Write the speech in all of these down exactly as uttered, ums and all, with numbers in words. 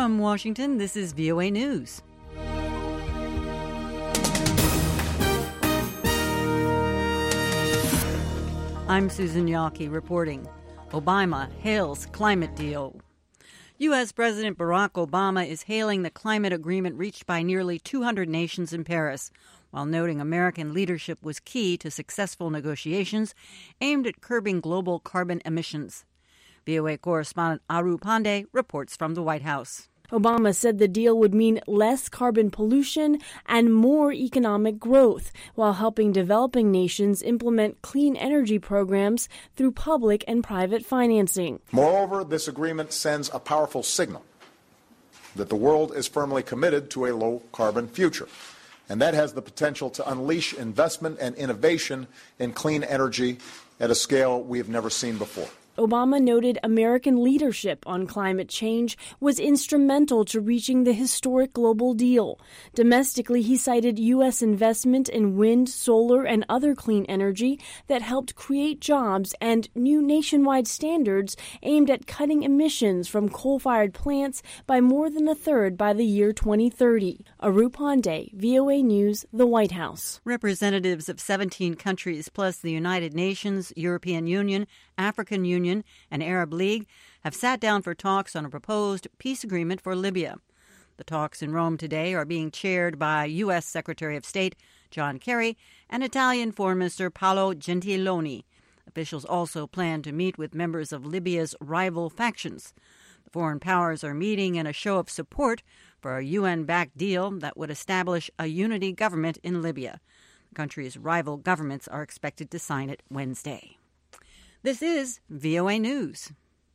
From Washington, this is V O A News. I'm Susan Yawkey reporting. Obama hails climate deal. U S. President Barack Obama is hailing the climate agreement reached by nearly two hundred nations in Paris, while noting American leadership was key to successful negotiations aimed at curbing global carbon emissions. V O A correspondent Aru Pandey reports from the White House. Obama said the deal would mean less carbon pollution and more economic growth, while helping developing nations implement clean energy programs through public and private financing. Moreover, this agreement sends a powerful signal that the world is firmly committed to a low-carbon future, and that has the potential to unleash investment and innovation in clean energy at a scale we have never seen before. Obama noted American leadership on climate change was instrumental to reaching the historic global deal. Domestically, he cited U S investment in wind, solar, and other clean energy that helped create jobs and new nationwide standards aimed at cutting emissions from coal-fired plants by more than a third by the year twenty thirty. Aru Pandey, V O A News, the White House. Representatives of seventeen countries plus the United Nations, European Union, African Union, and Arab League have sat down for talks on a proposed peace agreement for Libya. The talks in Rome today are being chaired by U S. Secretary of State John Kerry and Italian Foreign Minister Paolo Gentiloni. Officials also plan to meet with members of Libya's rival factions. The foreign powers are meeting in a show of support for a U N-backed deal that would establish a unity government in Libya. The country's rival governments are expected to sign it Wednesday. This is V O A News.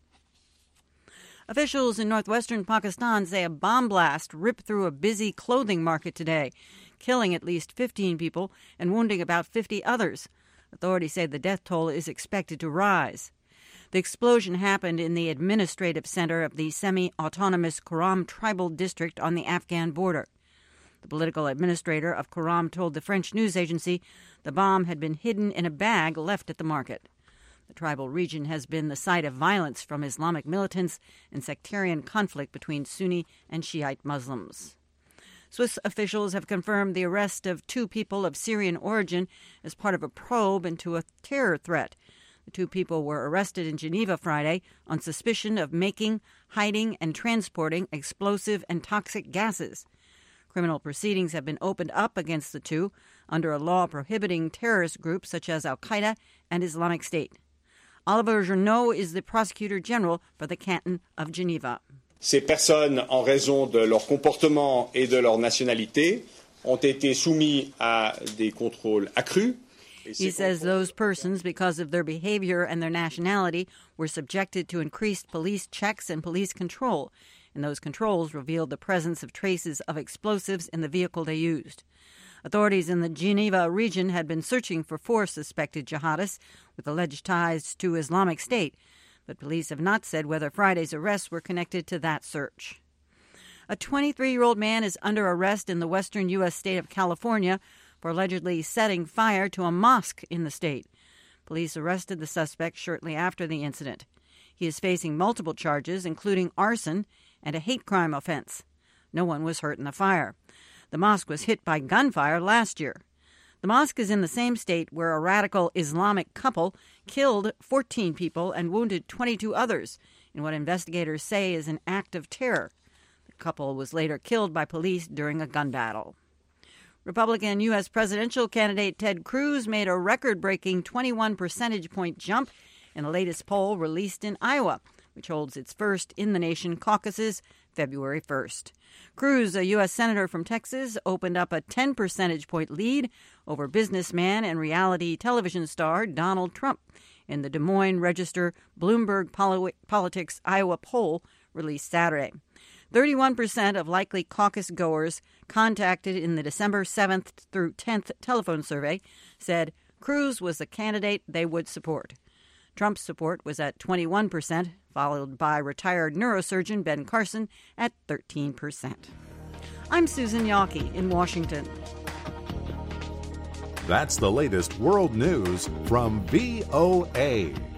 Officials in northwestern Pakistan say a bomb blast ripped through a busy clothing market today, killing at least fifteen people and wounding about fifty others. Authorities say the death toll is expected to rise. The explosion happened in the administrative center of the semi-autonomous Kuram tribal district on the Afghan border. The political administrator of Kuram told the French news agency the bomb had been hidden in a bag left at the market. The tribal region has been the site of violence from Islamic militants and sectarian conflict between Sunni and Shiite Muslims. Swiss officials have confirmed the arrest of two people of Syrian origin as part of a probe into a terror threat. The two people were arrested in Geneva Friday on suspicion of making, hiding, and transporting explosive and toxic gases. Criminal proceedings have been opened up against the two under a law prohibiting terrorist groups such as Al-Qaeda and Islamic State. Oliver Journeau is the Prosecutor General for the Canton of Geneva. Ces personnes, en raison de leur comportement et de leur nationalité, ont été soumis à des contrôles accrus. He says those persons, because of their behavior and their nationality, were subjected to increased police checks and police control, and those controls revealed the presence of traces of explosives in the vehicle they used. Authorities in the Geneva region had been searching for four suspected jihadists with alleged ties to Islamic State, but police have not said whether Friday's arrests were connected to that search. A twenty-three-year-old man is under arrest in the western U S state of California for allegedly setting fire to a mosque in the state. Police arrested the suspect shortly after the incident. He is facing multiple charges, including arson and a hate crime offense. No one was hurt in the fire. The mosque was hit by gunfire last year. The mosque is in the same state where a radical Islamic couple killed fourteen people and wounded twenty-two others in what investigators say is an act of terror. The couple was later killed by police during a gun battle. Republican U S presidential candidate Ted Cruz made a record-breaking twenty-one percentage point jump in the latest poll released in Iowa, which holds its first in-the-nation caucuses February first. Cruz, a U S senator from Texas, opened up a ten percentage point lead over businessman and reality television star Donald Trump in the Des Moines Register Bloomberg Poli- Politics Iowa poll released Saturday. thirty-one percent of likely caucus goers contacted in the December seventh through tenth telephone survey said Cruz was the candidate they would support. Trump's support was at twenty-one percent, followed by retired neurosurgeon Ben Carson at thirteen percent. I'm Susan Yawkey in Washington. That's the latest world news from V O A.